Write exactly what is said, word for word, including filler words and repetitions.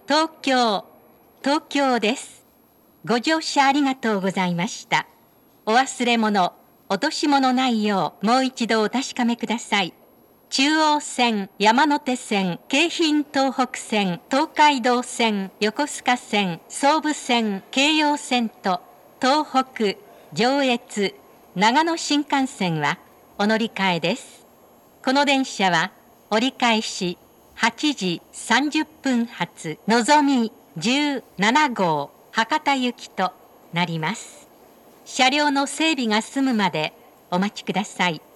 東京、東京です。ご乗車ありがとうございました。お忘れ物、落とし物ないよう、もう一度お確かめください。中央線、山手線、京浜東北線、東海道線、横須賀線、総武線、京葉線と、東北、上越、長野新幹線はお乗り換えです。この電車は折り返しはちじさんじゅっぷん発のぞみじゅうななごう博多行きとなります。車両の整備が済むまでお待ちください。